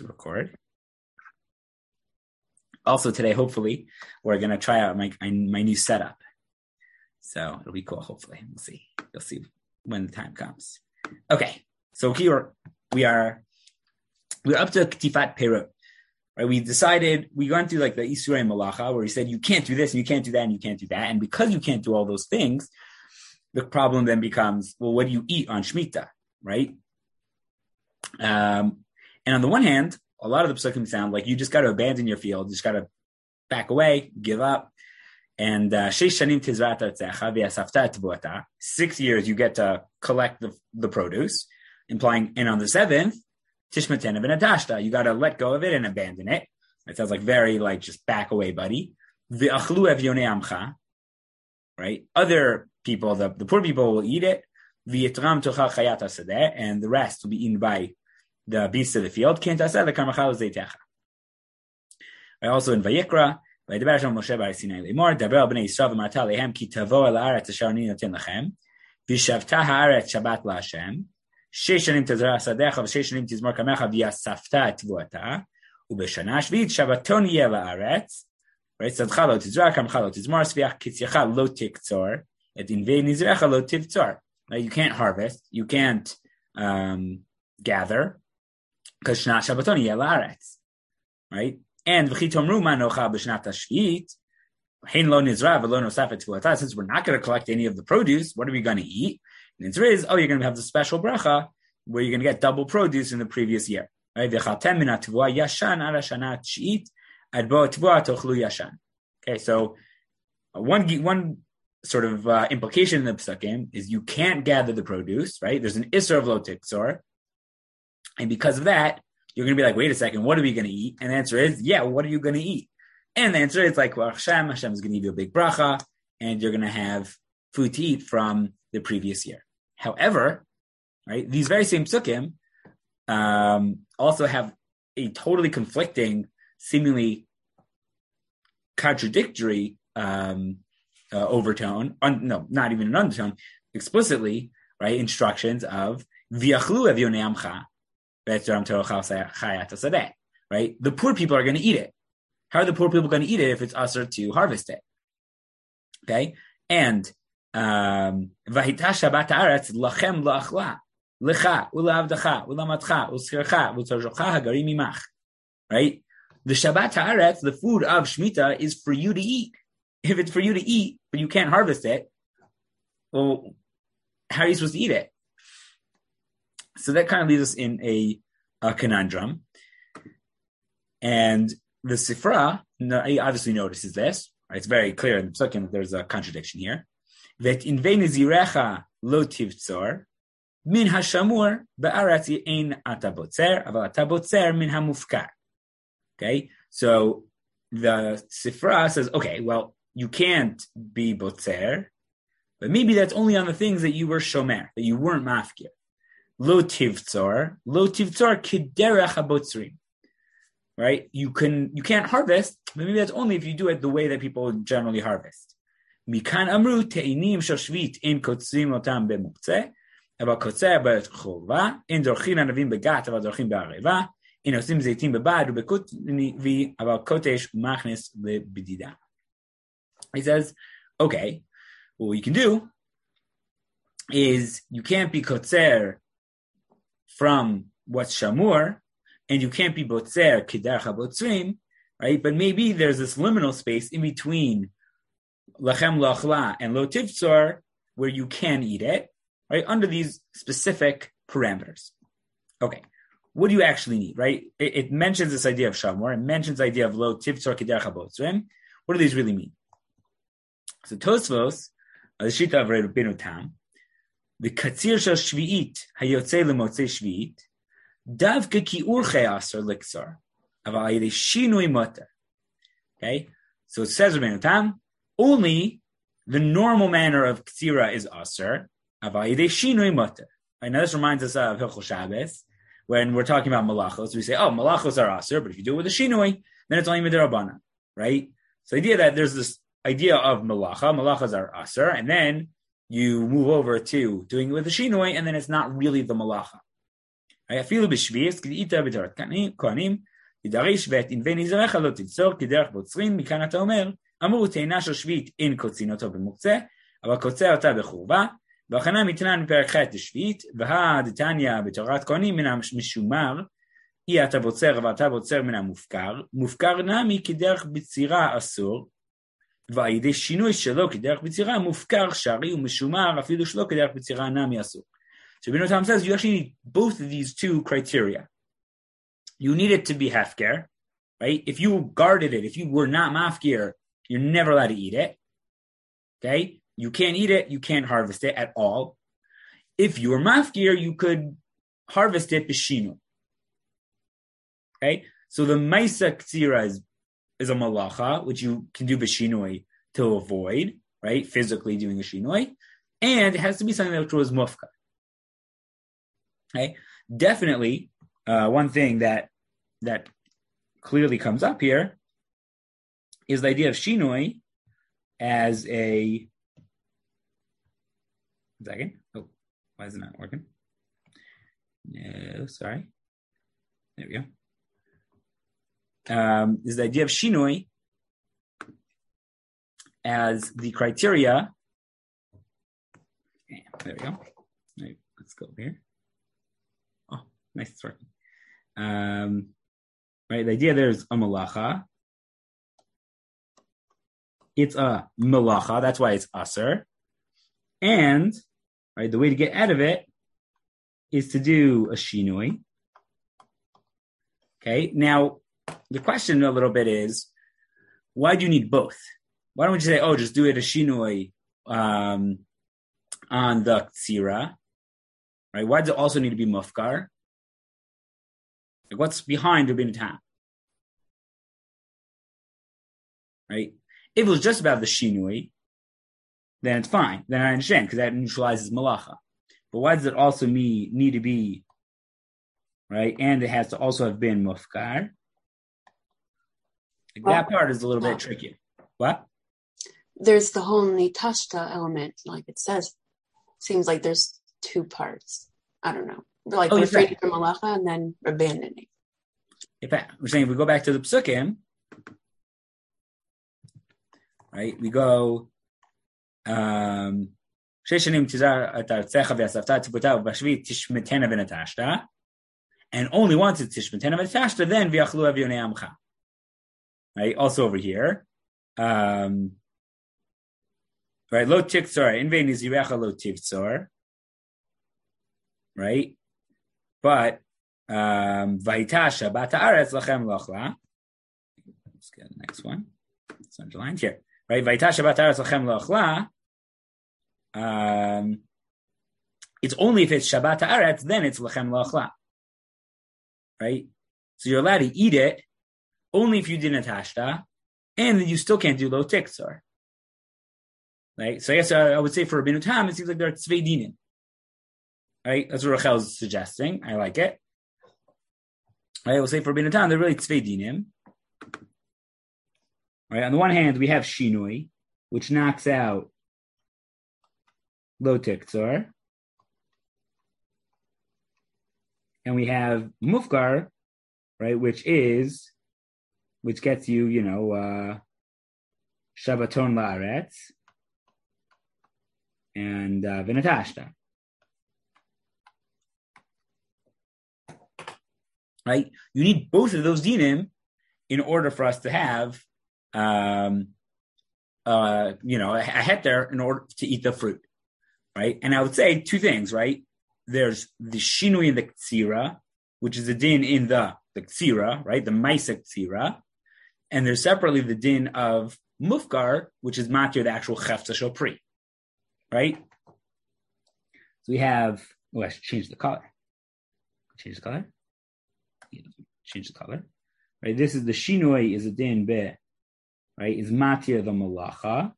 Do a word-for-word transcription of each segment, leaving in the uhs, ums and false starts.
to record. Also today, hopefully, we're going to try out my my new setup. So it'll be cool, hopefully. We'll see. You'll see when the time comes. Okay, so here we are, we're up to K'tifat Perut. Right? We decided, we went through like the Isurei Malacha, where he said, you can't do this, and you can't do that, and you can't do that. And because you can't do all those things, the problem then becomes, well, what do you eat on Shemitah, right? Um, and on the one hand, a lot of the psukim sound like you just got to abandon your field, you just got to back away, give up. And uh, six years you get to collect the, the produce, implying, and on the seventh, tishmaten of an atashta, you got to let go of it and abandon it. It sounds like very like just back away, buddy. V'achlu evyonei amcha, right? Other people, the, the poor people will eat it. V'yitram tochal chayat hasadeh, and the rest will be eaten by the beasts of the field. I also in Vayikra, Vaydaber Hashem Moshe bar Sinai lemor, Daber al bnei Yisrael v'marta lehem ki tavo el haaretz asher ani noten lachem, v'shavta haaretz Shabbat laHashem, shesh shanim tezrah sadecha v'shesh shanim tizmor kamecha v'yasafta et tvuata, u'b'shana shvit Shabbaton yeh la'aretz, right? Tzadcha lo tizrah, kamcha lo tizmor, sviach kitzyacha lo tiktzor, et invei nizrecha lo tivtzor. You can't harvest, you can't um, gather, because Shnat Shabbaton yeh la'aretz, right? And v'chitomru ma nocha b'shnat hashvit, hein lo nizra v'lo nosafet tefilata. Since we're not going to collect any of the produce, what are we going to eat? And the answer is, oh, you're going to have the special bracha where you're going to get double produce in the previous year, right? V'chaltem min ha'tevua yashan ala shana t'shit ad bo tevua tochlu yashan. Okay, so uh, one one sort of uh, implication in the psukim is you can't gather the produce, right? There's an isser of lo tiktzor. And because of that, you're going to be like, wait a second, what are we going to eat? And the answer is, yeah, what are you going to eat? And the answer is like, well, Hashem, Hashem is going to give you a big bracha, and you're going to have food to eat from the previous year. However, right, these very same psukim um, also have a totally conflicting, seemingly contradictory um, uh, overtone, un, no, not even an undertone, explicitly, right, instructions of v'yachlu evyonei amcha, right? The poor people are going to eat it. How are the poor people going to eat it if it's usher to harvest it? Okay, and um, vahita Shabbat haaretz lachem la'achla lecha u'la'avdacha u'lamatcha u'schircha u'tzarjocha hagarim imach. Right, the Shabbat haaretz, the food of Shemitah, is for you to eat. If it's for you to eat, but you can't harvest it, well, how are you supposed to eat it? So that kind of leaves us in a, a conundrum. And the Sifra obviously notices this. Right? It's very clear in the Psukim that there's a contradiction here. That in ve'nizirecha lo tivtzor min hashamur ba'aretz ein atabotzer aval atabotzer min hamufkar. Okay, so the Sifra says, okay, well, you can't be botzer, but maybe that's only on the things that you were shomer, that you weren't mafkir. Lo tivtzor, lo tivtzor kiderech habotzrim. Right? You can you can't harvest, but maybe that's only if you do it the way that people generally harvest. Mikan amru te'inim shoshvit in kotzim otam b'muktzeh, aber kotzeh b'chova, in dorchin anavim begat, aber dorchin b'areva, in osim zeitim b'bad, u'bekutvi, aber kotesh machnes le'bidida. He says, okay, well, what you can do is you can't be kotzer from what's shamur, and you can't be botzer kidar chabotzrim, right? But maybe there's this liminal space in between lachem lachla and lo tivtzor where you can eat it, right? Under these specific parameters. Okay, what do you actually need, right? It, it mentions this idea of shamur, it mentions the idea of lo tivtzor kidar chabotzrim. What do these really mean? So Tosfos, the Shita of Rabbeinu Tam, the katzir shel shvi'it hayotze lemotzei shvi'it, davke ki urche aser liksar, aval ayidei shinui moter. Okay, so it says Rabbeinu Tam, only the normal manner of katzira is aser, aval ayidei shinui moter. Right, now this reminds us of Hilchos Shabbos, when we're talking about malachos, we say, oh, malachos are aser, but if you do it with a shinui, then it's only midrabanan, right? So the idea that there's this idea of malacha, malachas are aser, and then you move over to doing it with the shinoi, and then it's not really the malacha. אפילו בשביעיס, כדאיתא בתורת כהנים, ידריש ואת ענבי נזירך לא תבצור כדרך בוצרים, מכאן אתה אומר, אמרו תאנה של שביעית אין קוצין אותו במוקצה, אבל קוצה אותה בחורבה, והכנה מתנן בפרק ח' לשביעית, והדתניא בתורת כהנים מן המשומר, אי אתה בוצר ואתה בוצר מן המופקר, מופקר נמי כדרך בצירה אסור, ועל ידי שינוי שלו כדרך בצירה, מופקר שרי ומשומר, אפילו שלו כדרך בצירה נמי אסור. So Ibn Tam says you actually need both of these two criteria. You need it to be hefker, right? If you guarded it, if you were not mafkir, you're never allowed to eat it. Okay? You can't eat it, you can't harvest it at all. If you were mafkir, you could harvest it b'shinu. Okay? So the maisa ktsira is, is a malacha, which you can do b'shinoi to avoid, right? Physically doing a shinoi. And it has to be something that was mufka. Okay? Definitely, uh, one thing that that clearly comes up here is the idea of shinoi as a second. Oh, why is it not working? No, sorry. There we go. Um, is the idea of shinoi as the criteria. Yeah, there we go. Right, let's go here. Oh, nice, it's working. Um, right, the idea there is a malacha. It's a malacha, that's why it's aser. And, right, the way to get out of it is to do a shinoi. Okay, now, the question a little bit is, why do you need both? Why don't we just say, oh, just do it a shinoi um, on the tzira? Right? Why does it also need to be mufkar? Like, what's behind Rabbeinu Tam? Right? If it was just about the shinui, then it's fine. Then I understand, because that neutralizes malacha. But why does it also me, need to be, right? And it has to also have been mufkar. Like, well, that part is a little well, bit tricky. What? There's the whole nitashta element, like it says. Seems like there's two parts. I don't know. Like oh, refraining from malacha and then abandoning. In fact, we're saying if we go back to the psukim, right? We go, um, and only once it's tishmetena v'tashta, then v'yachlu avionei amcha. Right? Also over here, um, right? Lo tiktzor, invein nizirecha lo tiktzor. Right? But um Vaitasha Bata Aretz Lachem Lochla. Let's get the next one. It's underlined here. Right? Vaitasha Bata Aretz Lachem Lochla. Um it's only if it's Shabbat Aretz, then it's Lachem Lochla. Right? So you're allowed to eat it only if you did Natashta, and then you still can't do Lo Tiktzor. Right? So I guess I would say for Rabbeinu Tam, it seems like there are tzvei dinim. Right? That's what Rachel is suggesting. I like it. Right? We'll say for Rabbeinu Tam, they're really tzvei dinim. Right? On the one hand, we have shinui, which knocks out lo tiktzor. And we have mufkar, right, which is, which gets you, you know, uh, Shabbaton la'aretz and uh, v'natashta. Right? You need both of those dinim in order for us to have, um, uh, you know, a, a heter in order to eat the fruit. Right? And I would say two things, right? There's the shinui in the ktsira, which is the din in the, the ktsira, right? The maisa ktsira. And there's separately the din of mufkar, which is matir, the actual chefza shopri. Right? So we have, oh, I should change the color. Change the color. Change the color. Right? This is the shinoi is a din be, right? Is matir the malacha.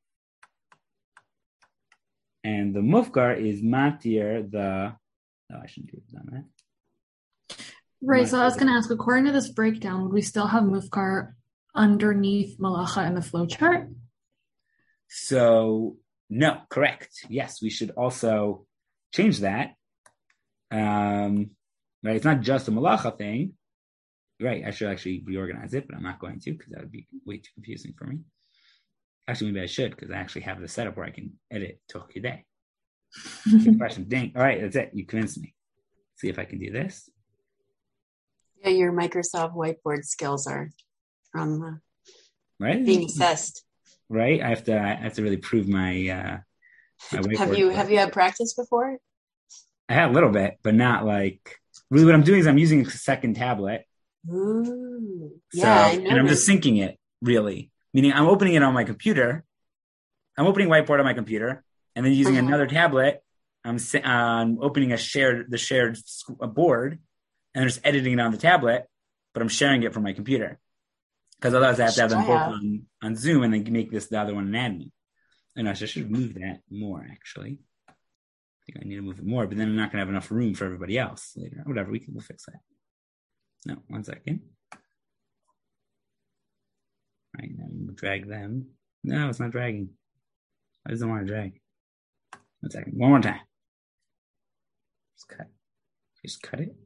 And the mufkar is matir the, no, I shouldn't do that. Right, so I was going to ask, according to this breakdown, would we still have mufkar underneath malacha in the flowchart? So, no, correct. Yes, we should also change that. Um, right? It's not just a malacha thing. Right, I should actually reorganize it, but I'm not going to because that would be way too confusing for me. Actually, maybe I should because I actually have the setup where I can edit Toch Kidei. Good question. Dang. All right, that's it. You convinced me. Let's see if I can do this. Yeah, your Microsoft whiteboard skills are um, uh, right? being assessed. Right? I have to I have to really prove my uh my whiteboard. Have you have you had practice before? I had a little bit, but not like really what I'm doing is I'm using a second tablet. Ooh. So, yeah, I know. And I'm just syncing it, really. Meaning I'm opening it on my computer. I'm opening whiteboard on my computer and then using uh-huh. another tablet. I'm um, opening a shared the shared board and just editing it on the tablet, but I'm sharing it from my computer. Because otherwise I have to have them both on, on Zoom and then make this the other one an admin. And I should move that more, actually. I think I need to move it more, but then I'm not going to have enough room for everybody else later. Whatever, we can we'll fix that. No, one second. All right, now you drag them. No, it's not dragging. I just don't want to drag. One second. One more time. Just cut. Just cut it.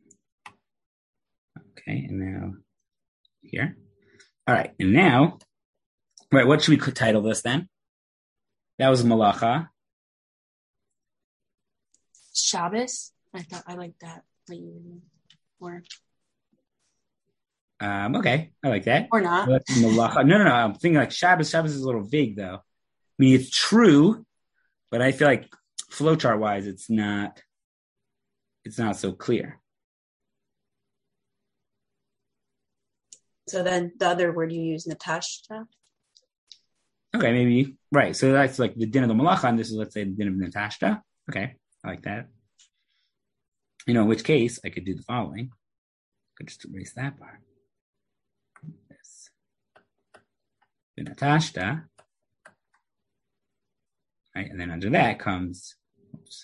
Okay, and now here. All right, and now, right, what should we title this then? That was Malacha. Shabbos? I thought I like that. Or Um, okay, I like that. Or not. Malacha. No, no, no. I'm thinking like Shabbos. Shabbos is a little vague, though. I mean, it's true, but I feel like flowchart wise, it's not. It's not so clear. So then, the other word you use, Natasha. Okay, maybe right. So that's like the din of the Malacha, and this is, let's say, the din of Natasha. Okay, I like that. You know, in which case I could do the following. I could just erase that part. Natashta, right, and then under that comes, oops,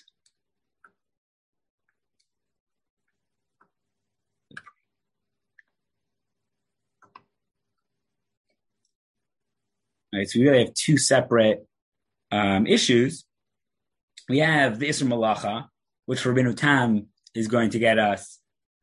right. So we really have two separate um, issues. We have the Isser Malacha, which for Rabbeinu Tam is going to get us,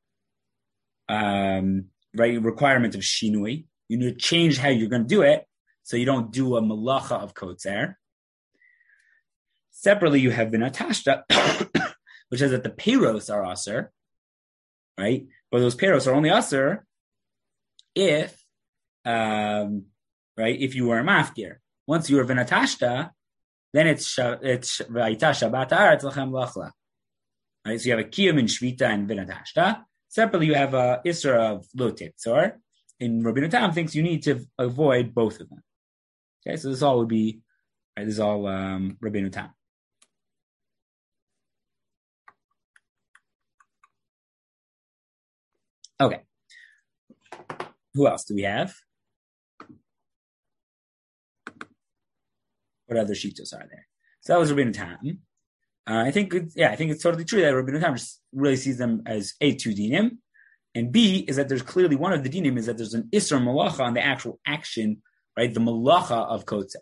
um, right, requirement of Shinui. You need to change how you're going to do it. So you don't do a malacha of kotzer. Separately, you have the natashta, which says that the peiros are aser, right? But those peiros are only aser if, um, right, if you were a mafkir. Once you were v'natashta, then it's it's v'ayita shabbat haaretz lachem lachla. Right, so you have a kiyum in shvita and v'natashta. Separately, you have a iser of lo tiktzor. In Rabbeinu Tam thinks you need to avoid both of them. Okay, so this all would be, right, this is all um, Rabbeinu Tam. Okay. Who else do we have? What other shitos are there? So that was Rabbeinu Tam. Uh, I think, it's, yeah, I think it's totally true that Rabbeinu Tam just really sees them as A, two dinim, and B is that there's clearly one of the dinim is that there's an Isser Malacha on the actual action, right? The Malacha of Kotzer.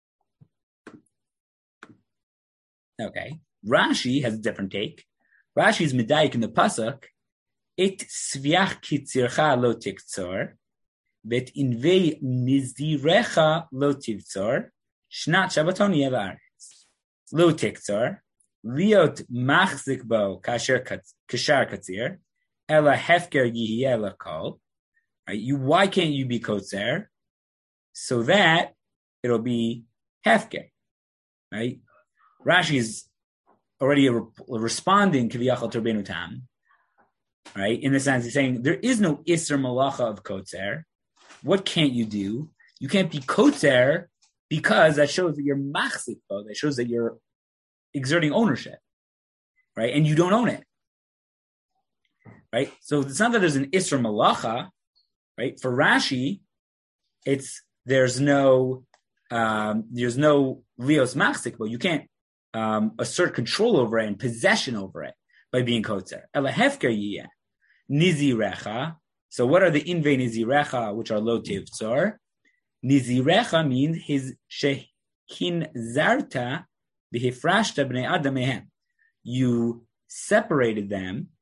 Okay. Rashi has a different take. Rashi's medayik in the pasuk, it sviach kitzircha lo tiktzor, bet invei nizdirecha lo tivtzor, shnat shabbaton yevaretz. Lo tiktzor, liot machzik bo kasher kashar katzir, ela hefker yihiyeh lakol. Right? You, why can't you be kotzer? So that it'll be hefker, right? Rashi is already re- responding to Kiviyachal to Rabbeinu Tam, right? In the sense, he's saying there is no Isser Malacha of Kotzer. What can't you do? You can't be Kotzer because that shows that you're machzik, that shows that you're exerting ownership, right? And you don't own it, right? So it's not that there's an Isser Malacha, right? For Rashi, it's there's no um, there's no Leos machzik, but you can't Um, assert control over it and possession over it by being kotzer. Ela hefker yiyeh nizirecha. So what are the inve nizirecha, which are lo tivtzor? Nizirecha means his shehin zarta b'hifrashta b'nei adam mehem. You separated them,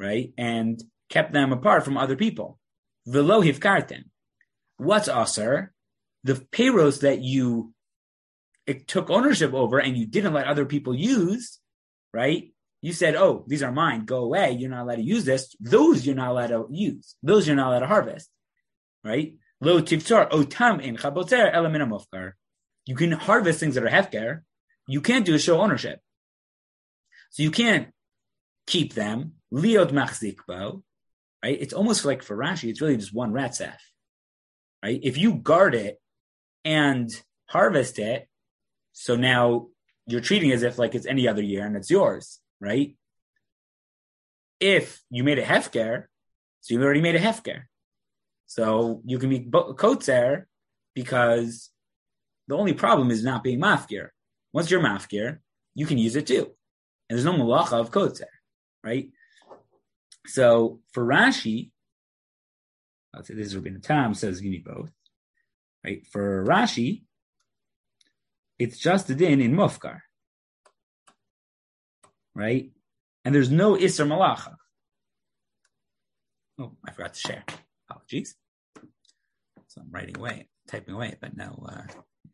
right? And kept them apart from other people. Velo hivkartem. What's aser? The payros that you it took ownership over and you didn't let other people use, right? You said, oh, these are mine, go away. You're not allowed to use this. Those you're not allowed to use. Those you're not allowed to harvest, right? Lo tivtzor otam in chabotzer ela min hamofkar. You can harvest things that are hefker. You can't do a show ownership. So you can't keep them. Liot machzik bo, right? It's almost like for Rashi, it's really just one ratzef, right? If you guard it and harvest it, so now you're treating it as if like it's any other year and it's yours, right? If you made a hefker, so you already made a hefker. So you can be kotzer because the only problem is not being mafkir. Once you're mafkir, you can use it too. And there's no malacha of kotzer, right? So for Rashi, I'll say this is Rabbeinu Tam says give me both, right? For Rashi, it's just a din in mufkar, right? And there's no isser malacha. Oh, I forgot to share. Apologies. So I'm writing away, typing away, but no. Uh,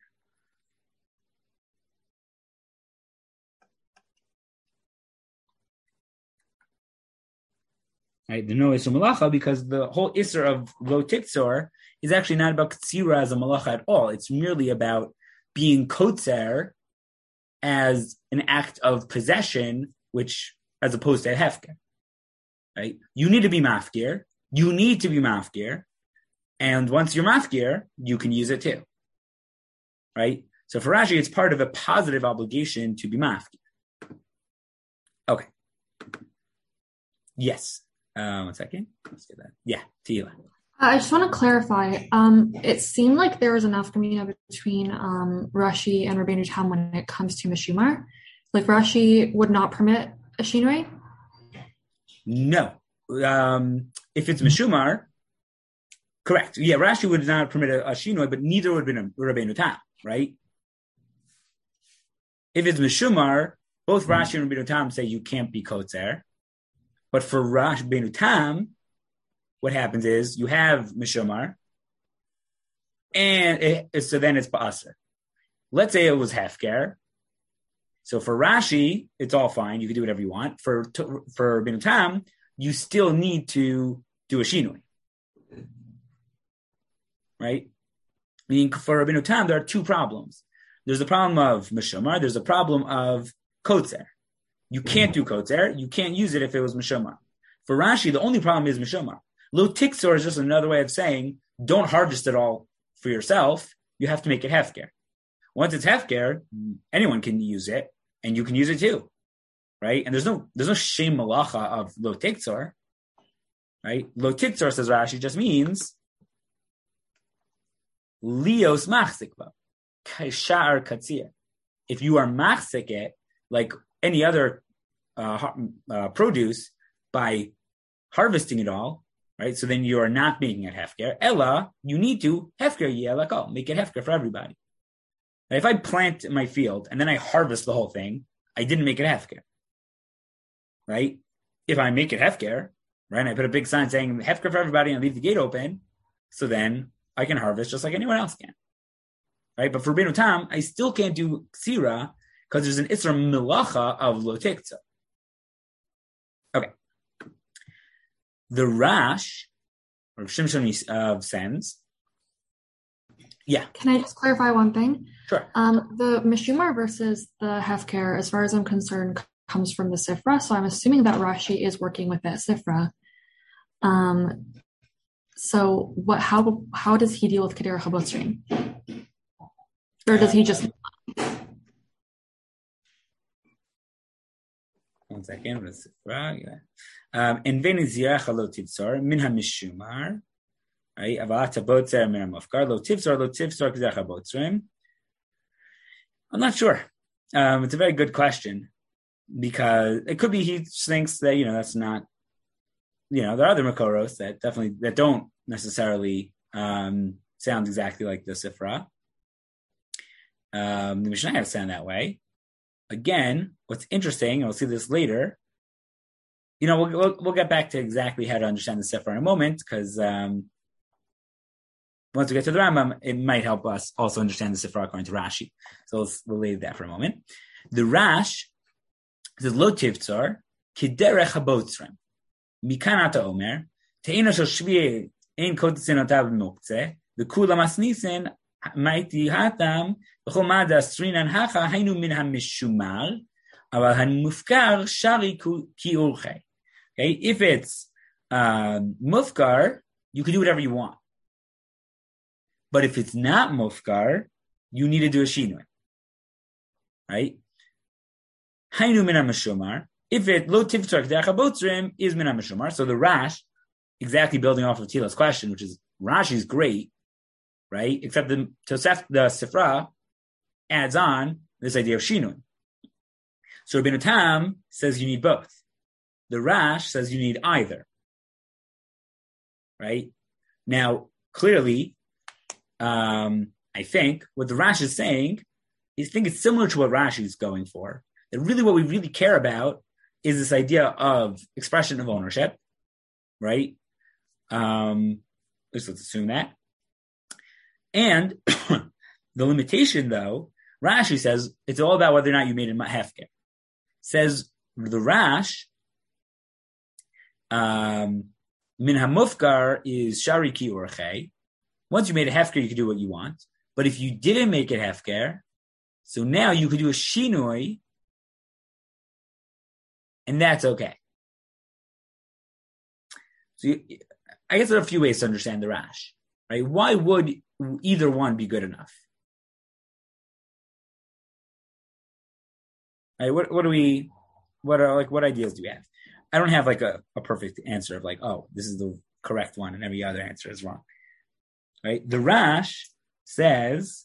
Right, the no isser malacha because the whole isser of lo tiktzor is actually not about ktsira as a malacha at all. It's merely about being kotzer as an act of possession, which as opposed to a hefker. Right, you need to be mafkir. You need to be mafkir, and once you're mafkir, you can use it too. Right, so for Rashi, it's part of a positive obligation to be mafkir. Okay. Yes. Uh, one second. Let's get that. Yeah, Tila. I just want to clarify. Um, it seemed like there was enough communion between um, Rashi and Rabbeinu Tam when it comes to Meshumar. Like Rashi would not permit a shinui? No. Um, if it's Meshumar, correct. Yeah, Rashi would not permit a, a shinui, but neither would have been a Rabbeinu Tam, right? If it's Meshumar, both Rashi and Rabbeinu Tam say you can't be kotzer. But for Rash Benu Tam, what happens is you have Mishomar, and it, so then it's Ba'aser. Let's say it was Hefker. So for Rashi, it's all fine. You can do whatever you want. For for Benu Tam, you still need to do a Shinui. Right? Meaning for Benu Tam, there are two problems. There's the problem of Mishomar. There's a problem of Kotzer. You can't do kotzer. You can't use it if it was mishomar. For Rashi, the only problem is mishomar. Lo tiktzor is just another way of saying don't harvest it all for yourself. You have to make it hefker. Once it's hefker, anyone can use it, and you can use it too, right? And there's no there's no shem malacha of lo tiktzor, right? Lo tiktzor, says Rashi, just means lios machzikva kashar katzir. If you are machzik it, like any other uh, uh, produce by harvesting it all, right? So then you are not making it hefker. Ella, you need to hefker yelakol, make it hefker for everybody. Now, if I plant in my field and then I harvest the whole thing, I didn't make it hefker, right? If I make it hefker, right, and I put a big sign saying hefker for everybody and leave the gate open, so then I can harvest just like anyone else can, right? But for Benu Tam, I still can't do ksira because there's an Isra Milacha of Lo Tiktzor. Okay. The Rash, or Shimshon uh, sends, yeah. Can I just clarify one thing? Sure. Um, the Meshumar versus the Hefker, as far as I'm concerned, comes from the Sifra, so I'm assuming that Rashi is working with that Sifra. Um, so what? How how does he deal with Kedera Chabotzrim? Or does he just... One second. Um, in Venizia lo tivzor min hamishumar, right? Avata botzer min hamafkar lo tivzor lo tivzor k'zeh chabotzrim. I'm not sure. Um, it's a very good question because it could be he thinks that you know that's not. You know, there are other makoros that definitely that don't necessarily um, sound exactly like the Sifra. Um, the Mishnah sound that way. Again, what's interesting, and we'll see this later, you know, we'll, we'll we'll get back to exactly how to understand the Sefer in a moment, because um, once we get to the Rambam, it might help us also understand the Sefer according to Rashi. So let's, we'll leave that for a moment. The Rash says, Lo tivtzor, kiderech habotzrim. Mikanata omer, te'ina shel shvi'e ein kodesin otav mokze, the kula masnisen, maiti hatam, v'chol mada strinan hacha, hainu min ha-mishumal, aval ha-mufkar shari ki urchei. Okay, if it's uh, mufkar, you can do whatever you want. But if it's not mufkar, you need to do a shinui. Right? Hainu min ha-mishumar. If it lo tivtzor k'derech habotzrim is min ha-mishumar. So the Rash, exactly building off of Tila's question, which is Rashi's great, right? Except the Tosef, the Sifra adds on this idea of shinui. So Rabbeinu Tam says you need both. The Rash says you need either. Right? Now, clearly, um, I think what the Rash is saying is I think it's similar to what Rashi is going for. That really what we really care about is this idea of expression of ownership, right? Um, let's, let's assume that. And the limitation, though, Rashi says it's all about whether or not you made a hefker. Says the Rash, um, min hamufkar is shari ki urchei. Once you made a hefker, you can do what you want. But if you didn't make it hefker, so now you could do a shinoi, and that's okay. So you, I guess there are a few ways to understand the Rash, right? Why would either one be good enough? Right? What what do we? What are like? What ideas do we have? I don't have like a, a perfect answer of like, oh, this is the correct one, and every other answer is wrong. Right? The Rash says,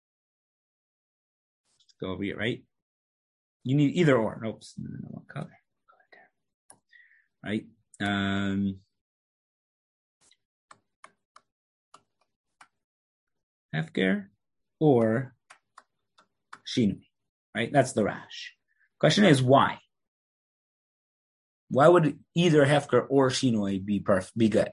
let's go over here, right? You need either or. Oops, no, no, no, color. Right? Um, hefker or shinui. Right? That's the Rash. Question is why? Why would either hefker or shinui be perf- be good?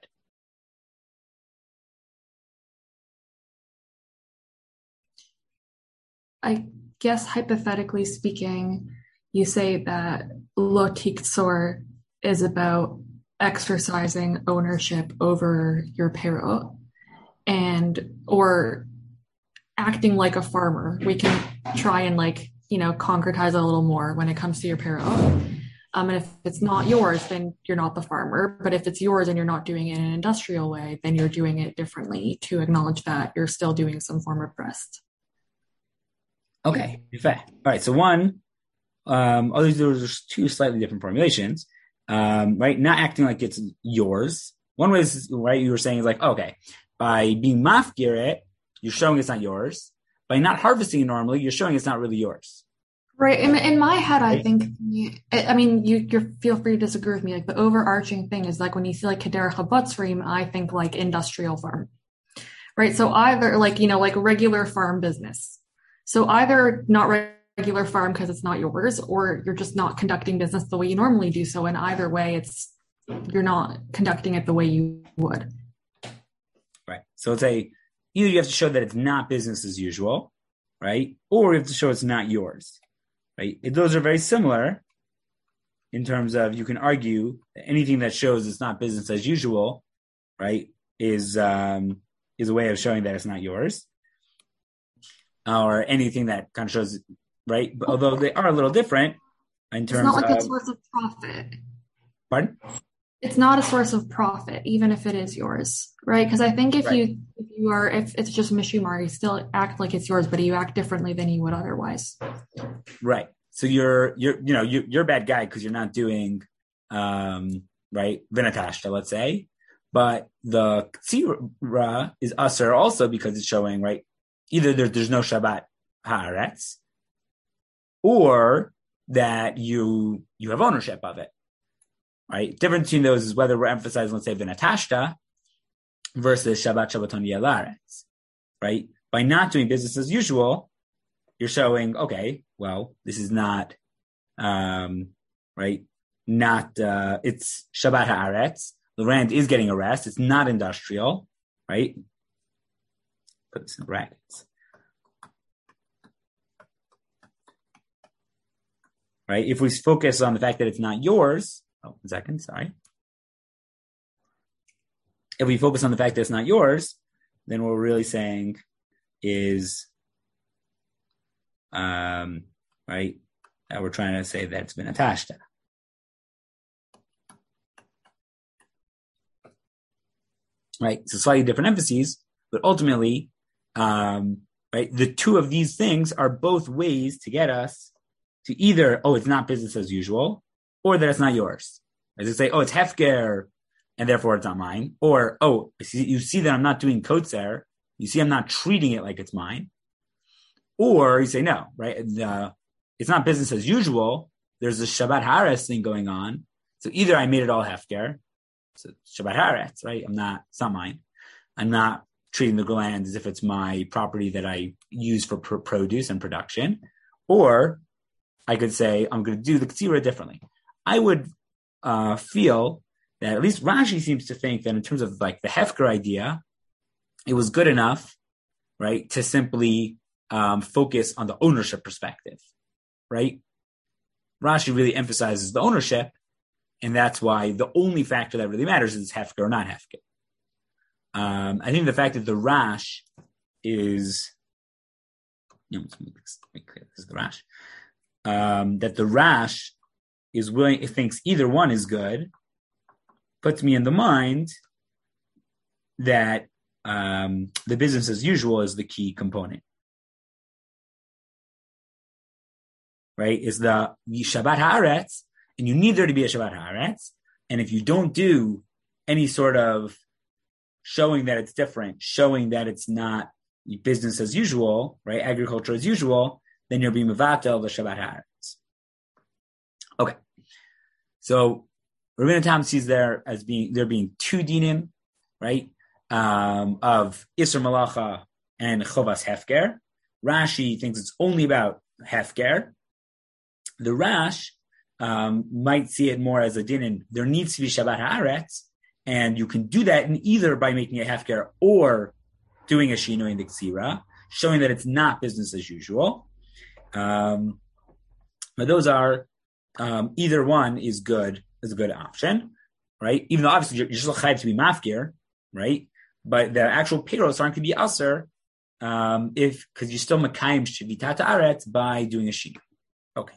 I guess hypothetically speaking, you say that lo tiktzor is about exercising ownership over your perot and or acting like a farmer. We can try and like, you know, concretize it a little more when it comes to your perot. Um, and if it's not yours, then you're not the farmer. But if it's yours and you're not doing it in an industrial way, then you're doing it differently to acknowledge that you're still doing some form of rest. Okay, fair. All right, so one, um, oh, there's two slightly different formulations, um, right? Not acting like it's yours. One way is, right, you were saying is like, okay, by being mafkir it, you're showing it's not yours. By not harvesting it normally, you're showing it's not really yours. Right. In, in my head, I think, I mean, you you feel free to disagree with me. Like the overarching thing is like when you see like Kederech HaBotzrim, I think like industrial farm, right? So either like, you know, like regular farm business. So either not regular farm because it's not yours, or you're just not conducting business the way you normally do. So in either way, it's, you're not conducting it the way you would. Right. So it's a, either you have to show that it's not business as usual, right? Or you have to show it's not yours. Right? Those are very similar in terms of you can argue that anything that shows it's not business as usual, right, is um, is a way of showing that it's not yours, or anything that kind of shows, right? But although they are a little different in terms of... It's not like of, a source of profit. Pardon? It's not a source of profit, even if it is yours, right? Because I think if right. you if you are if it's just mishumar, you still act like it's yours, but you act differently than you would otherwise. Right. So you're you're you know you you're a bad guy because you're not doing um, right vinatashta, let's say, but the tzira is aser also because it's showing right either there, there's no Shabbat haaretz, or that you you have ownership of it. Right. Difference between those is whether we're emphasizing, let's say, vinatashta versus Shabbat Shabbaton Yelaretz. Right. By not doing business as usual, you're showing, okay, well, this is not, um, right. not, uh, it's Shabbat Haaretz. The land is getting a rest. It's not industrial, right? Put this in brackets. Right? If we focus on the fact that it's not yours, oh, one second, sorry. If we focus on the fact that it's not yours, then what we're really saying is, um, right, that we're trying to say that it's been attached to. Right? So slightly different emphases, but ultimately, um, right, the two of these things are both ways to get us to either, oh, it's not business as usual, or that it's not yours. As they say, oh, it's hefker, and therefore it's not mine. Or, oh, you see that I'm not doing kotzer. You see I'm not treating it like it's mine. Or you say, no, right? Uh, it's not business as usual. There's a Shabbat Haaretz thing going on. So either I made it all hefker, so Shabbat Haaretz, right? I'm not, it's not mine. I'm not treating the land as if it's my property that I use for pr- produce and production. Or I could say, I'm going to do the Ktsira differently. I would uh, feel that at least Rashi seems to think that in terms of like the Hefker idea, it was good enough, right, to simply um, focus on the ownership perspective, right? Rashi really emphasizes the ownership, and that's why the only factor that really matters is Hefker or not Hefker. Um, I think the fact that the Rash is, you know, let's make this, make clear, this is the Rash. Um, that the Rash is willing, it thinks either one is good, puts me in the mind that um, the business as usual is the key component. Right? Is the, the Shabbat Haaretz, and you need there to be a Shabbat Haaretz, and if you don't do any sort of showing that it's different, showing that it's not business as usual, right, agriculture as usual, then you'll be mevatel the Shabbat Haaretz. Okay, so Rabbeinu Tam sees there as being there being two dinim, right, um, of Isser Malacha and Chovas Hefker. Rashi thinks it's only about Hefker. The Rash um, might see it more as a din. There needs to be Shabbat Haaretz, and you can do that in either by making a Hefker or doing a Shino in the Ksira, showing that it's not business as usual. Um, but those are, um, either one is good, is a good option, right? Even though obviously you're, you're still chayv to be mafkir, right? But the actual payrolls aren't going to be aser, um, if, cause you're still makayim shivita ta'aretz by doing a shino. Okay.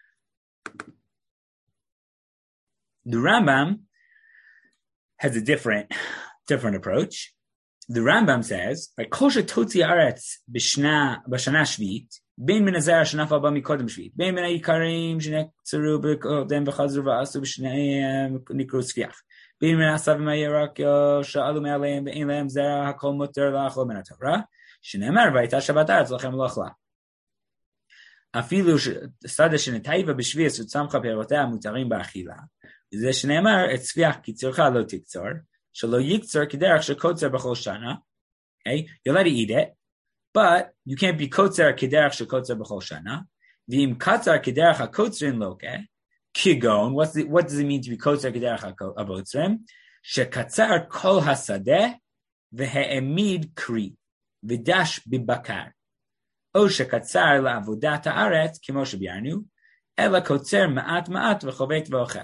The Rambam has a different, different approach. The Rambam says, like, kosher totzi aretz b'shna, b'shana shvit, ben min azar shnafa ba mikodem shvit, ben min ha'ikarim shenekzeru b'kodem v'chazru v'asu b'shneim nikru tzfiach, ben min asav ma'yerak sha'alu me'aleim be'en lehem zera hakol muter la'achol min ha'torah, shenemar v'ayta shabbat aretz lachem l'achla. Afilu sada shenetaiva b'shvias u'tzamcha perotea mutarim ba'achila. זה שנאמר, את צפיח קיצורך לא תקצור, שלא יקצור כדרך שקוצר בכל שנה. Okay, you'll let it eat it, but you can't be קוצר כדרך שקוצר בכל שנה. ואם קצר כדרך הקוצרים לא כן, כגון, what's the, what does it mean to be קוצר כדרך הקוצרים? שקצר כל השדה והעמיד קרי, ודש בבקר. או שקצר לעבודת הארץ, כמו שביארנו, אלא קוצר מעט מעט וחובט ואוכל.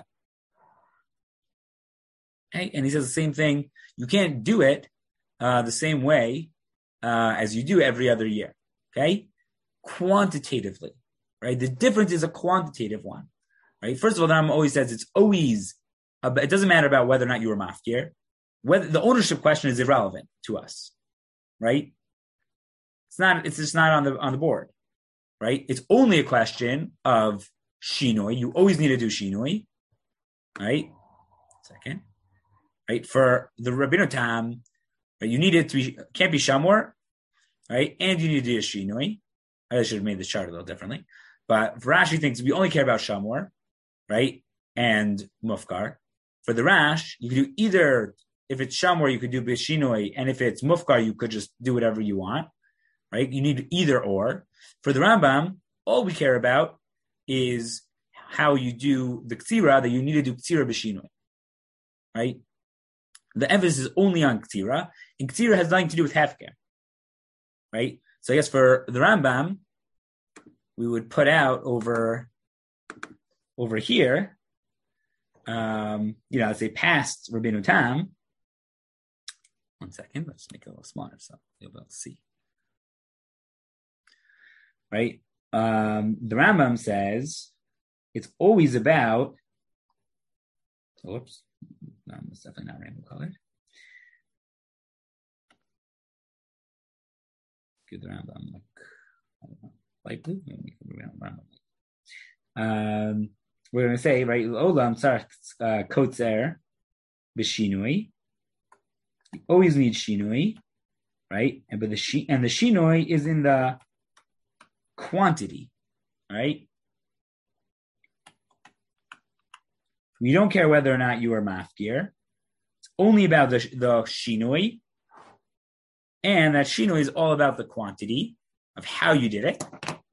Okay? And he says the same thing. You can't do it uh, the same way uh, as you do every other year. Okay, quantitatively, right? The difference is a quantitative one, right? First of all, the Rambam always says it's always. About, it doesn't matter about whether or not you were mafkir. Whether the ownership question is irrelevant to us, right? It's not. It's just not on the on the board, right? It's only a question of shinoi. You always need to do shinoi, right? Second. Right, for the Rabbeinu Tam, right, you need it to be, can't be shamor, right, and you need to do a shinoi. I should have made the chart a little differently, but Rashi thinks we only care about shamor, right, and mufkar. For the Rash, you could do either, if it's shamor, you could do bishinoi, and if it's mufkar, you could just do whatever you want, right? You need either or. For the Rambam, all we care about is how you do the Ktira, that you need to do Ktira b'shinui. Right? The emphasis is only on Ktira, and Ktira has nothing to do with Hefker. Right? So I guess for the Rambam, we would put out over, over here, um, you know, as they passed Rabbeinu Tam. One second, let's make it a little smaller so you'll be able to see. Right? Um, the Rambam says it's always about, whoops, no, it's definitely not rainbow colored. Give the Rambam like, I don't know, light blue? Maybe Rambam. Um, we're going to say, right, Olam Tzarech Kotzer B'Shinui. You always need Shinui, right? And but the shi- and the Shinui is in the quantity, right? We don't care whether or not you are mafkir. It's only about the, the shinui. And that shinui is all about the quantity of how you did it.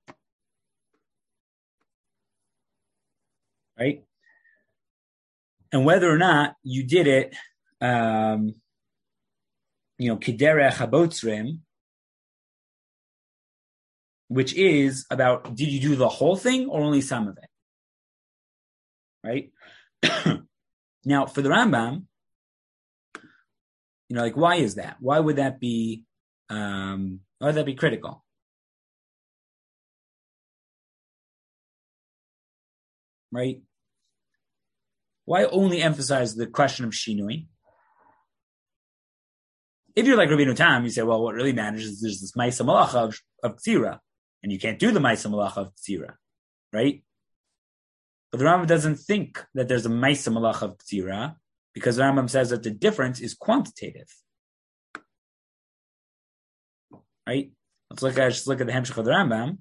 Right? And whether or not you did it, um, you know, kiderech habotzrim, which is about, did you do the whole thing or only some of it? Right? Now, for the Rambam, you know, like, why is that? Why would that be, um, why would that be critical? Right? Why only emphasize the question of shinui? If you're like Rabbeinu Tam, you say, well, what really matters is there's this Maisa Malacha of, of Tzira, and you can't do the Maisa Malacha of Tzira, right? But the Rambam doesn't think that there's a Maisa Malacha of Ktira, because the Rambam says that the difference is quantitative. Right? Let's look at let's look at the Hemshech of the Rambam.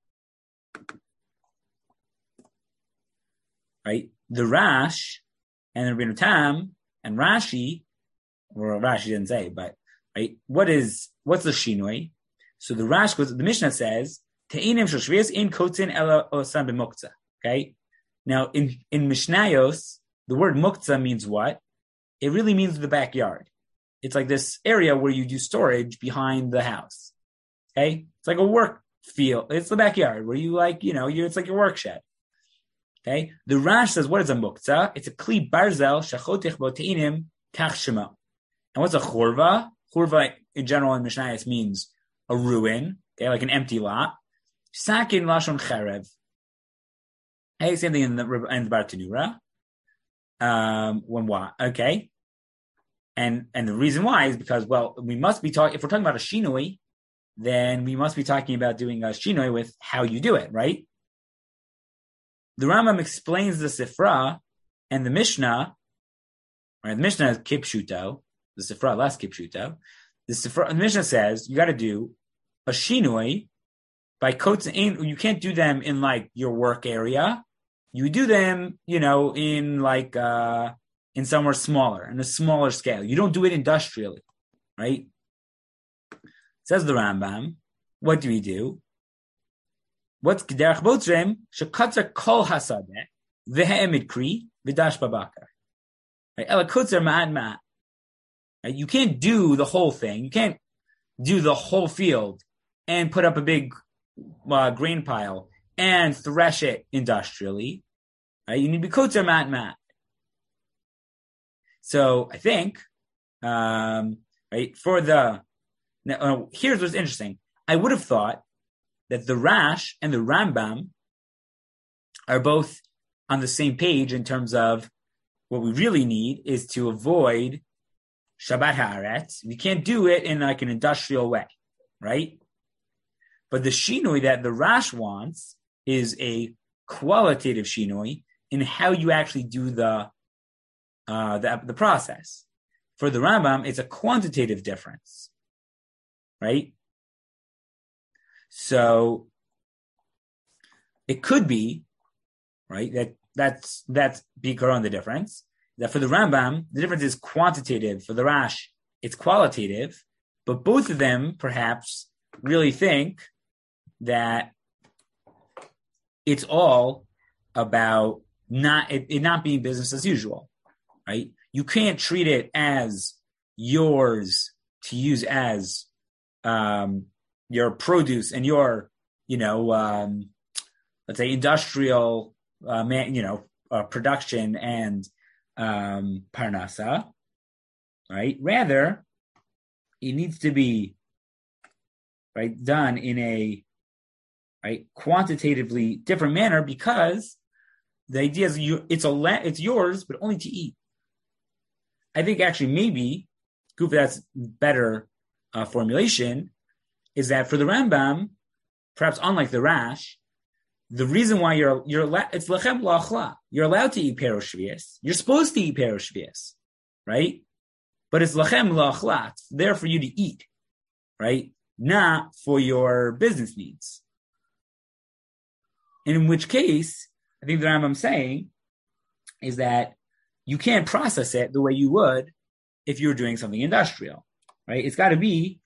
Right? The Rash and the Rabbeinu Tam and Rashi, or Rashi didn't say, but right, what is what's the Shinui? So the Rash goes, the Mishnah says, Te'inim shel shviyos ein kotzin ela osan b'muktzah. Okay? Now, in, in Mishnayos, the word muktzah means what? It really means the backyard. It's like this area where you do storage behind the house. Okay? It's like a work field. It's the backyard where you like, you know, you it's like your work shed. Okay? The Rash says, what is a muktzah? It's a kli barzel shachotich bote'inim kach shema. And what's a churva? Churva, in general, in Mishnayos means a ruin, okay, like an empty lot. Sakin lashon cherev. Hey, same thing in the in the Bartanura. Um, when what? Okay, and and the reason why is because, well, we must be talking. If we're talking about a shinui, then we must be talking about doing a shinui with how you do it, right? The Rambam explains the Sifra and the Mishnah. Right, the Mishnah is kipshuto. The Sifra less kipshuto. The Sifra, the Mishnah says you got to do a shinui by coats. You can't do them in like your work area. You do them, you know, in like, uh, in somewhere smaller, in a smaller scale. You don't do it industrially, right? Says the Rambam, what do we do? What's K'derech Botzrim? Shekatzer kol hasadeh, v'he'emid kri, v'dash babakar. Ela kutzer ma'ad ma'ad. You can't do the whole thing. You can't do the whole field and put up a big uh, grain pile and thresh it industrially. Right? You need to be kotzer mat mat. So I think, um, right, for the, now, uh, here's what's interesting. I would have thought that the Rash and the Rambam are both on the same page in terms of what we really need is to avoid Shabbat Haaretz. We can't do it in like an industrial way, right? But the shinui that the Rash wants is a qualitative shinui in how you actually do the, uh, the the process. For the Rambam, it's a quantitative difference, right? So it could be, right, that that's that's bikaron the difference. That for the Rambam, the difference is quantitative. For the Rash, it's qualitative. But both of them, perhaps, really think that it's all about not it, it not being business as usual, right? You can't treat it as yours to use as um, your produce and your, you know, um, let's say industrial, uh, man, you know, uh, production and um, parnasa, right? Rather, it needs to be right done in a right quantitatively different manner, because the idea is you it's a it's yours, but only to eat. I think actually maybe Goof, that's better uh, formulation is that for the Rambam, perhaps unlike the Rash, the reason why you're you're it's lechem la'achla, you're allowed to eat perosh shvius, you're supposed to eat perosh shvius, right? But it's lechem la'achla, it's there for you to eat, right? Not for your business needs. In which case, I think the Rambam saying is that you can't process it the way you would if you were doing something industrial, right? It's got to be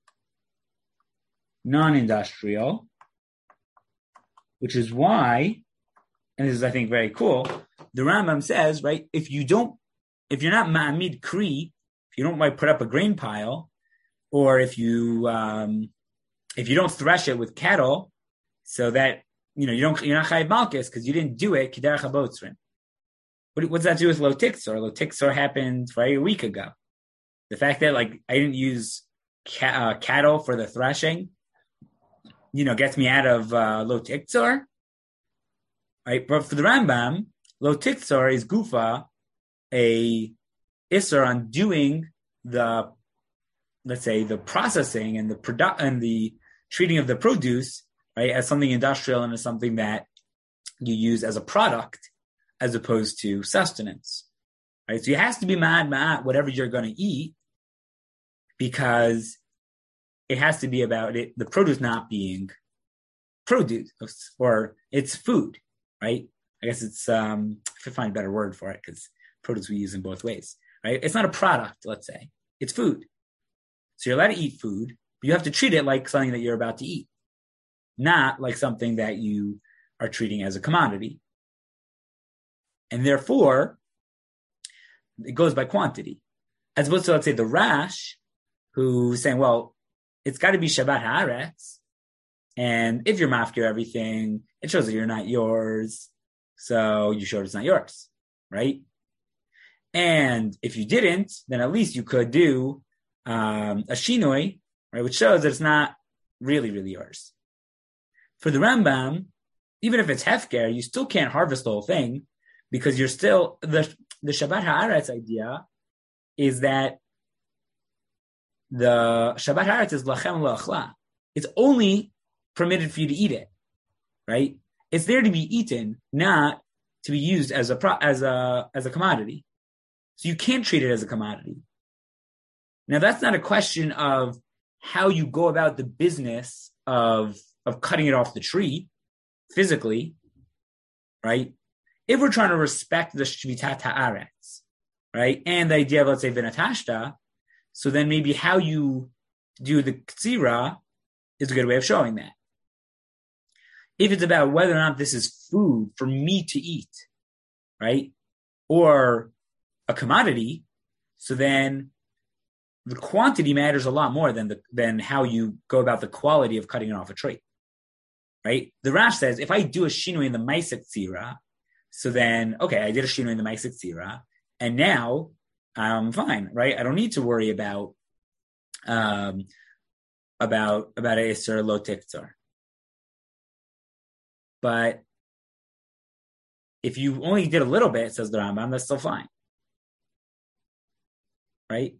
non-industrial, which is why, and this is, I think, very cool, the Rambam says, right, if you don't, if you're not ma'amid kri, if you don't like put up a grain pile, or if you, um, if you don't thresh it with cattle, so that, you know, you don't, you're not chayiv malchus because you didn't do it, kiderech habotzrin. What, what's that to do with lo tiksor? Lo tiksor happened right a week ago. The fact that, like, I didn't use ca- uh, cattle for the threshing, you know, gets me out of uh, lo tiksor, right? But for the Rambam, lo tiksor is gufa, a isser on doing the, let's say, the processing and the produ- and the treating of the produce, right, as something industrial and as something that you use as a product, as opposed to sustenance, right? So it has to be ma'at ma'at, whatever you're going to eat, because it has to be about it, the produce not being produce, or it's food, right? I guess it's, um, I could find a better word for it, because produce we use in both ways, right? It's not a product, let's say. It's food. So you're allowed to eat food, but you have to treat it like something that you're about to eat, not like something that you are treating as a commodity. And therefore, it goes by quantity. As opposed to, let's say, the Rash, who's saying, well, it's got to be Shabbat Haaretz, and if you're mafkir everything, it shows that you're not yours, so you showed it's not yours, right? And if you didn't, then at least you could do um, a shinoi, right, which shows that it's not really, really yours. For the Rambam, even if it's hefker, you still can't harvest the whole thing, because you're still, the, the Shabbat Haaretz idea is that the Shabbat Haaretz is lachem la'achla. It's only permitted for you to eat it, right? It's there to be eaten, not to be used as a pro, as a as a commodity. So you can't treat it as a commodity. Now that's not a question of how you go about the business of of cutting it off the tree physically, right? If we're trying to respect the Shvitat Haaretz, right, and the idea of, let's say, Vinatashta, so then maybe how you do the Ktsira is a good way of showing that. If it's about whether or not this is food for me to eat, right, or a commodity, so then the quantity matters a lot more than the than how you go about the quality of cutting it off a tree, right? The Rash says, if I do a shinui in the Maisek Tzira, so then, okay, I did a shinui in the Maisek Tzira, and now I'm fine, right? I don't need to worry about um, about about a Isser Lo Tiktzor. But if you only did a little bit, says the Rambam, that's still fine, right?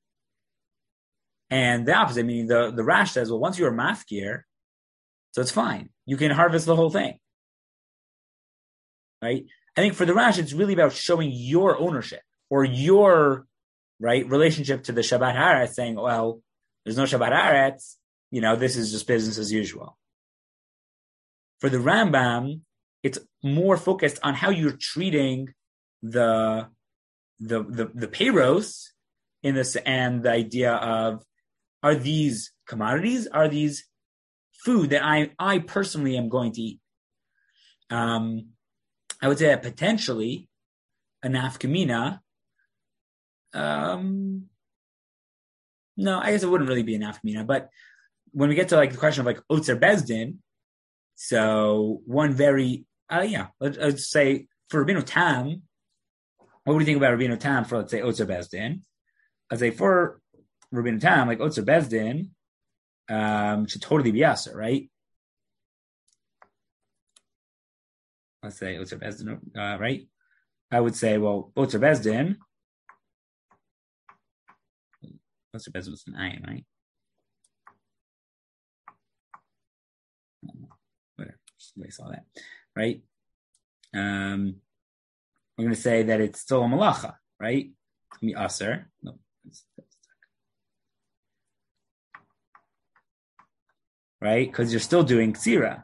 And the opposite, meaning the, the Rash says, well, once you're mafkir, so it's fine. You can harvest the whole thing, right? I think for the Rash, it's really about showing your ownership or your, right, relationship to the Shabbat Haaretz, saying, well, there's no Shabbat Haaretz, you know, this is just business as usual. For the Rambam, it's more focused on how you're treating the the the, the payros in this, and the idea of, are these commodities? Are these food that I I personally am going to eat? Um, I would say that potentially a nafkamina. Um, no, I guess it wouldn't really be a nafkamina. But when we get to like the question of like Otzer Bezdin, so one very uh, yeah, let's, let's say for Rabbeinu Tam, what would you think about Rabbeinu Tam for let's say Otzer Bezdin? I'd say for Rabbeinu Tam, like Otzer Bezdin, um, should totally be Yasser, right? Let's say Otzer Bezdin, uh, right? I would say, well, Otzer Bezdin, Otzer Bezdin was an ayin, right? Whatever, just the way I saw that, right? Um, we're going to say that it's still a malacha, right? Me aser, no. Right? Because you're still doing ksira.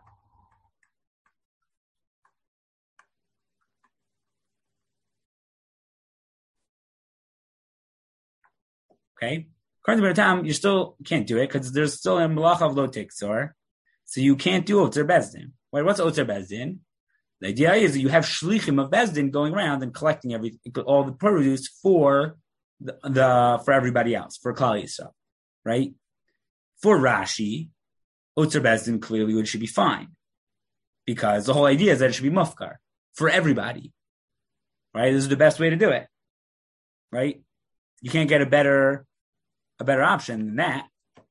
Okay? According to Tam, you still can't do it because there's still a malacha of lo tiksor. So you can't do Otzer Bezdin. Wait, what's Otzer Bezdin? The idea is that you have shlichim of Bezdin going around and collecting every all the produce for the, the for everybody else, for Klal Yisrael, right? For Rashi, Otzer Bezdin clearly would should be fine because the whole idea is that it should be mufkar for everybody, right? This is the best way to do it, right? You can't get a better a better option than that,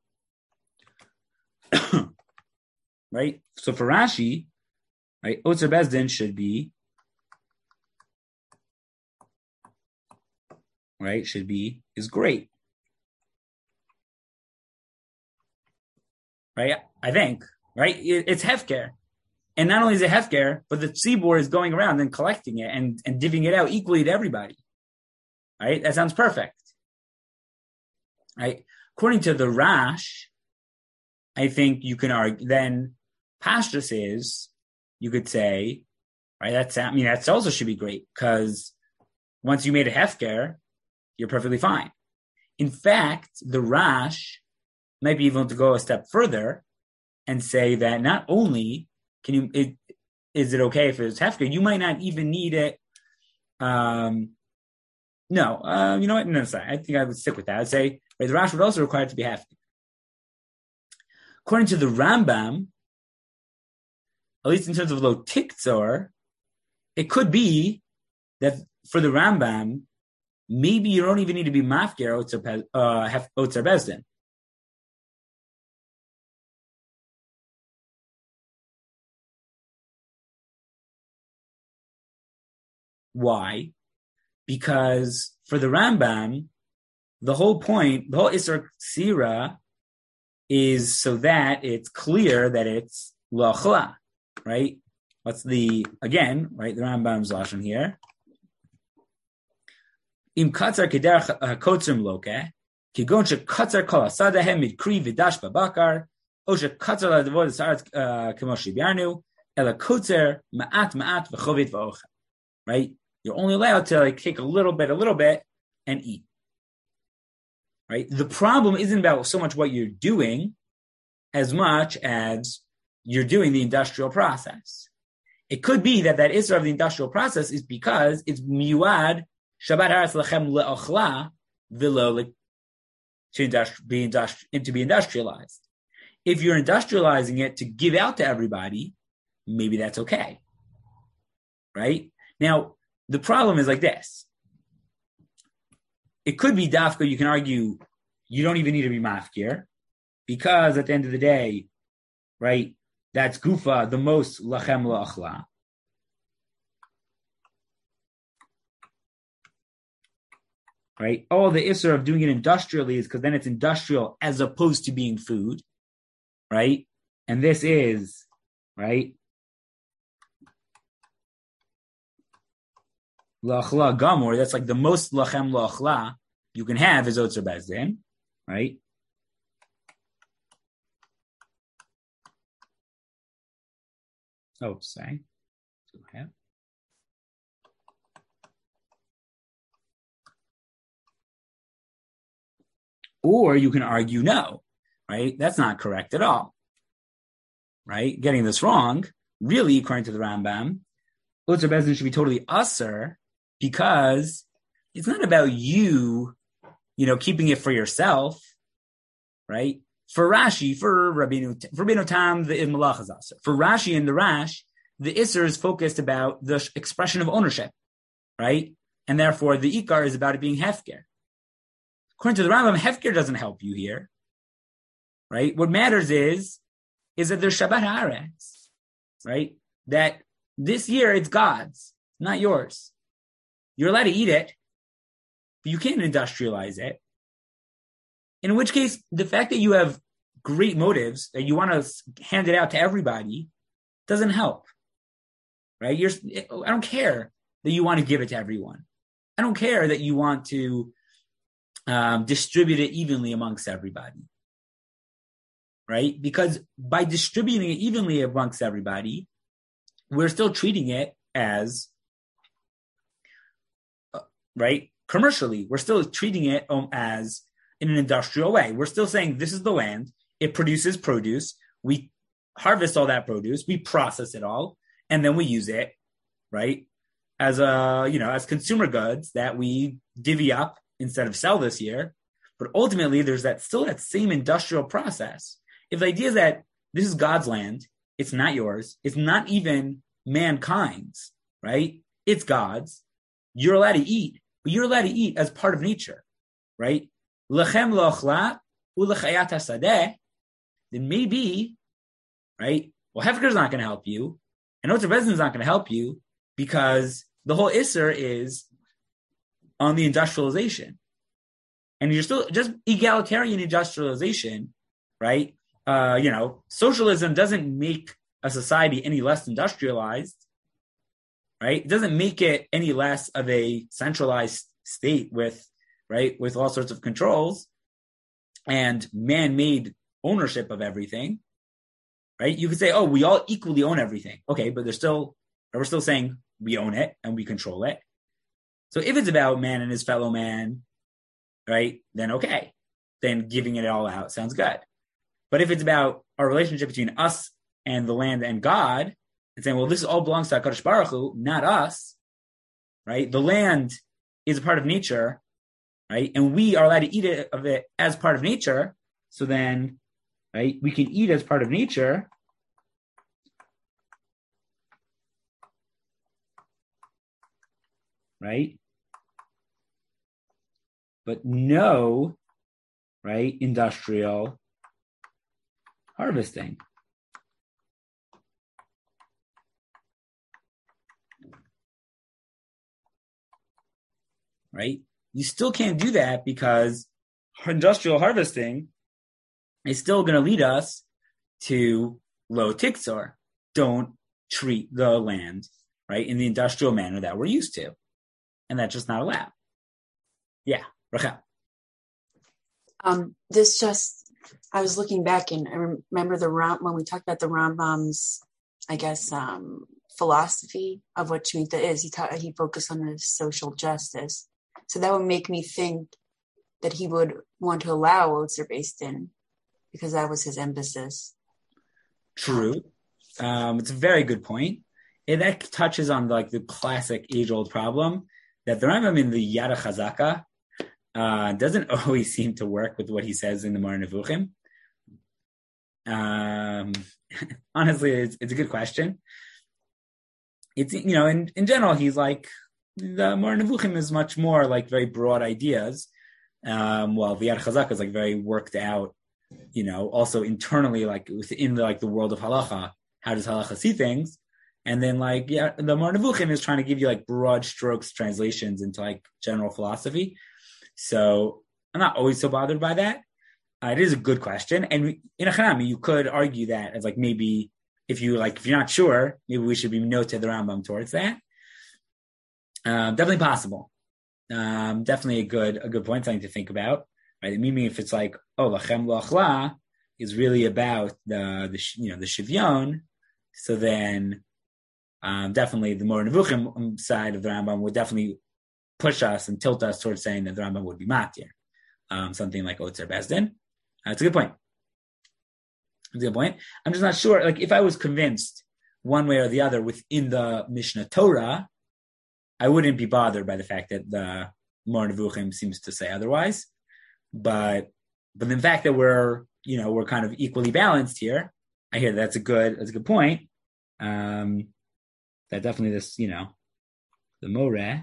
right? So for Rashi, right, Otzer Bezdin should be right should be is great. Right, I think, right? It's hefker. And not only is it hefker, but the tzibur is going around and collecting it and, and divvying it out equally to everybody. Right? That sounds perfect. Right? According to the Rash, I think you can argue, then Pashtus is, you could say, right, that's, I mean, that also should be great, because once you made a hefker, you're perfectly fine. In fact, the Rash might be able to go a step further and say that not only can you, it, is it okay if it's hefker, you might not even need it. Um, no, uh, you know what? No, sorry. I think I would stick with that. I'd say right, the Rash would also require it to be hefker. According to the Rambam, at least in terms of lo tiktzor, it could be that for the Rambam, maybe you don't even need to be mafker Otzer uh, Bezdin. Why? Because for the Rambam, the whole point, the whole Isser Ksira is so that it's clear that it's L'achla, right? What's the, again, right, the Rambam's lashon here. Im katzar kederach hakotzrim loke, kigon she katzar kol asadahem midkri v'dash babakar, o she katzar ladavod esaretz kemo shibyarnu, ela kotzer ma'at ma'at v'chovit v'ocha. Right? You're only allowed to like take a little bit, a little bit, and eat. Right? The problem isn't about so much what you're doing as much as you're doing the industrial process. It could be that that Isra of the industrial process is because it's miwad Shabbat Haras Lechem Le'ochla V'lo to be to be industrialized. If you're industrializing it to give out to everybody, maybe that's okay. Right? Now, the problem is like this. It could be dafka, you can argue, you don't even need to be mafkir, because at the end of the day, right, that's gufa, the most lachem la'achla. Right? All the isser of doing it industrially is because then it's industrial as opposed to being food. Right? And this is, right, La'achla gamor, that's like the most lachem la'achla you can have is Otzer Bezdin, right? Oh, sorry. Or you can argue no, right? That's not correct at all, right? Getting this wrong, really, according to the Rambam, Otzer Bezdin should be totally usher because it's not about you, you know, keeping it for yourself, right? For Rashi, for Rabbeinu, for Rabbeinu Tam, the Malach is usher. For Rashi and the Rash, the Isser is focused about the expression of ownership, right? And therefore, the Ikar is about it being Hefker. According to the Rambam, Hefker doesn't help you here, right? What matters is, is that there's Shabbat Haaretz, right? That this year it's God's, not yours. You're allowed to eat it, but you can't industrialize it. In which case, the fact that you have great motives, that you want to hand it out to everybody, doesn't help, right? You're, I don't care that you want to give it to everyone. I don't care that you want to um, distribute it evenly amongst everybody, right? Because by distributing it evenly amongst everybody, we're still treating it as, uh, right, commercially. We're still treating it um, as in an industrial way. We're still saying this is the land. It produces produce. We harvest all that produce. We process it all. And then we use it, right, as a, you know, as consumer goods that we divvy up instead of sell this year. But ultimately, there's that still that same industrial process. If the idea is that this is God's land, it's not yours. It's not even mankind's, right? It's God's. You're allowed to eat, but you're allowed to eat as part of nature, right? Lechem lochla ulechayat hasadeh. Then maybe, right? Well, Hefker is not going to help you, and Otzer Bezdin is not going to help you because the whole Isser is on the industrialization, and you're still just egalitarian industrialization, right? Uh, you know, socialism doesn't make a society any less industrialized, right? It doesn't make it any less of a centralized state with, right, with all sorts of controls and man-made ownership of everything, right? You could say, oh, we all equally own everything. Okay, but they're still, we're still saying we own it and we control it. So if it's about man and his fellow man, right, then okay. Then giving it all out sounds good. But if it's about our relationship between us and the land and God, and saying, well, this all belongs to HaKadosh Baruch Hu, not us, right? The land is a part of nature, right? And we are allowed to eat it, of it as part of nature. So then, right, we can eat as part of nature. Right? But no, right, industrial harvesting. Right? You still can't do that because industrial harvesting is still going to lead us to lo tiktzor. Don't treat the land, right, in the industrial manner that we're used to. And that's just not allowed. Yeah, Rachel. Um, this just, I was looking back and I remember the Ram, when we talked about the Rambam's, I guess, um, philosophy of what Shemitah is. He taught, he focused on the social justice. So that would make me think that he would want to allow Otzer Bezdin because that was his emphasis. True. Um, it's a very good point. And that touches on like the classic age-old problem that the Rambam in the Yad HaChazaka uh, doesn't always seem to work with what he says in the Mar Nevuchim. Um, honestly, it's, it's a good question. It's, you know, in, in general, he's like, the Mar Nevuchim is much more like very broad ideas, um, while the Yad HaChazaka is like very worked out, you know, also internally, like within the, like the world of halacha, how does halacha see things? And then like, yeah, the Mar Nevuchim is trying to give you like broad strokes translations into like general philosophy. So I'm not always so bothered by that. Uh, it is a good question. And in a Hanami, you could argue that as like, maybe if you like, if you're not sure, maybe we should be noted the Rambam towards that. Um, definitely possible. Um, definitely a good, a good point, something to think about, right? Meaning if it's like, oh, lachem loachla is really about the, the, you know, the shivyon. So then, um, definitely the more Nevuchim side of the Rambam would definitely push us and tilt us towards saying that the Rambam would be matir. Um, something like Otzer Bezdin. That's uh, a good point. That's a good point. I'm just not sure. Like if I was convinced one way or the other within the Mishnah Torah, I wouldn't be bothered by the fact that the Moreh Nevuchim seems to say otherwise. But but the fact that we're, you know, we're kind of equally balanced here, I hear that's a good that's a good point. Um, that definitely this, you know, the Moreh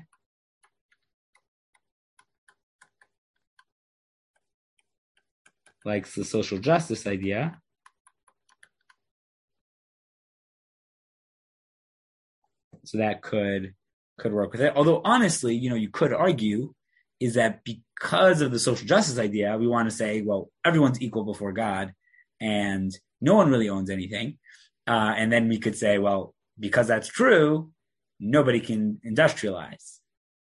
likes the social justice idea. So that could could work with it. Although honestly, you know, you could argue is that because of the social justice idea, we want to say, well, everyone's equal before God and no one really owns anything. Uh, and then we could say, well, because that's true, nobody can industrialize.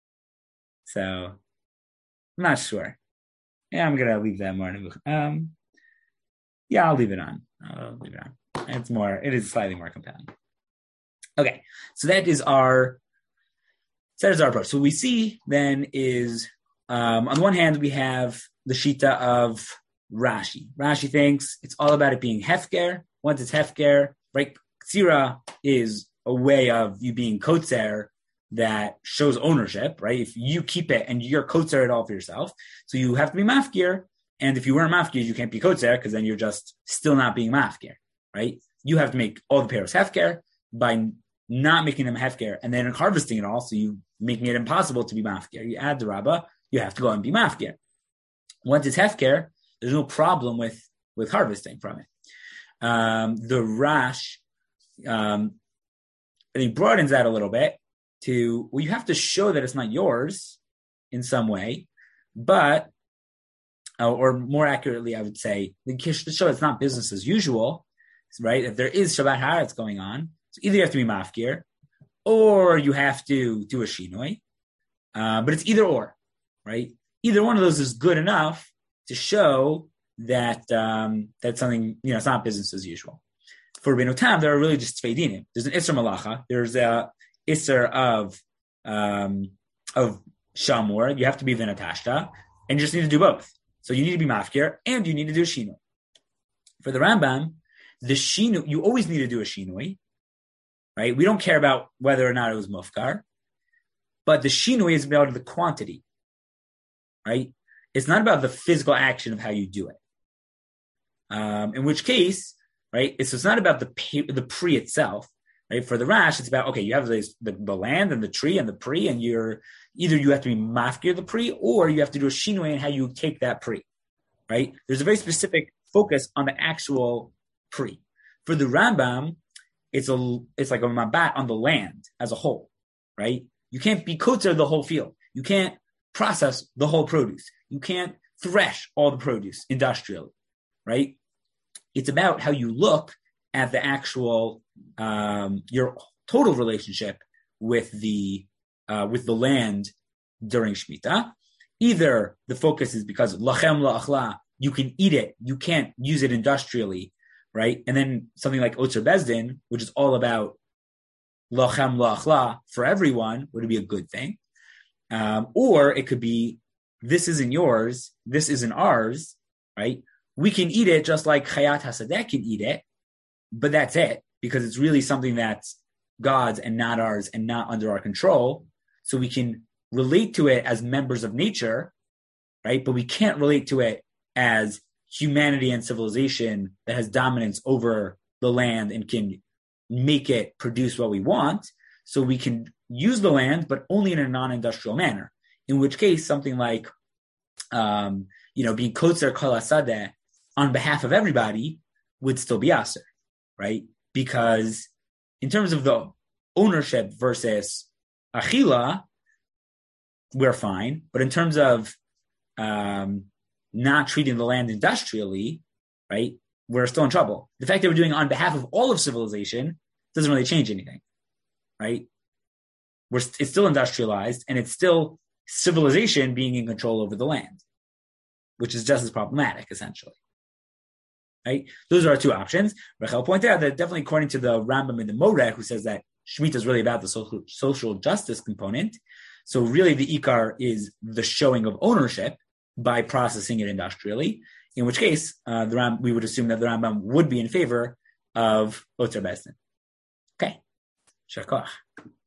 So I'm not sure. Yeah, I'm going to leave that more. Um, yeah, I'll leave it on. I'll leave it on. It's more, it is slightly more compelling. Okay, so that is our, so that is our approach. So what we see then is, um, on the one hand, we have the Shita of Rashi. Rashi thinks it's all about it being hefker. Once it's hefker, right? Ksira is a way of you being kotzer that shows ownership, right? If you keep it and you're kotzer it all for yourself, so you have to be mafkir. And if you weren't mafkir, you can't be kotzer because then you're just still not being mafkir, right? You have to make all the payros hefker by not making them hefker and then harvesting it all, so you making it impossible to be mafker. You add the rabbah, you have to go and be mafker. Once it's hefker, there's no problem with, with harvesting from it. Um, the Rash, um, I think broadens that a little bit to, well, you have to show that it's not yours in some way, but, uh, or more accurately, I would say, to show it's not business as usual, right? If there is Shabbat Haaretz going on, so either you have to be mafkir, or you have to do a shinoi, uh, but it's either or, right? Either one of those is good enough to show that um, that's something, you know, it's not business as usual. For Rabbeinu Tam, there are really just tvei dinim. There's an Isser Malacha, there's a Isser of um, of Shamor, you have to be Vinatashta, and you just need to do both. So you need to be mafkir, and you need to do a shinoi. For the Rambam, the shinoi, you always need to do a shinoi, right? We don't care about whether or not it was mufkar, but the shinoi is about the quantity, right? It's not about the physical action of how you do it. Um, in which case, right, it's, it's not about the the pre itself, right? For the Rash, it's about, okay, you have this, the, the land and the tree and the pre, and you're either you have to be mafkir the pre, or you have to do a shinoi in how you take that pre, right? There's a very specific focus on the actual pre. For the Rambam, it's a it's like a mabat on the land as a whole, right? You can't be kotzer the whole field. You can't process the whole produce. You can't thresh all the produce industrially, right? It's about how you look at the actual um, your total relationship with the uh, with the land during Shemitah. Either the focus is because lachem la'achla, you can eat it, you can't use it industrially, right? And then something like Otzer Bezdin, which is all about lachem la'achla for everyone, would be a good thing. Um, or it could be, this isn't yours, this isn't ours, right? We can eat it just like Chayat HaSadeh can eat it, but that's it, because it's really something that's God's and not ours and not under our control. So we can relate to it as members of nature, right? But we can't relate to it as humanity and civilization that has dominance over the land and can make it produce what we want. So we can use the land, but only in a non-industrial manner. In which case, something like, um, you know, being kotzer kol hasadeh on behalf of everybody would still be aser, right? Because in terms of the ownership versus achila, we're fine. But in terms of um, not treating the land industrially, right, we're still in trouble. The fact that we're doing it on behalf of all of civilization doesn't really change anything, right? We're, it's still industrialized, and it's still civilization being in control over the land, which is just as problematic, essentially. Right? Those are our two options. Rachel pointed out that definitely according to the Rambam and the Moreh, who says that Shemitah is really about the social, social justice component. So really the Ikar is the showing of ownership by processing it industrially, in which case uh, the Ram, we would assume that the Rambam would be in favor of Otzer Bezdin. Okay. Shakach.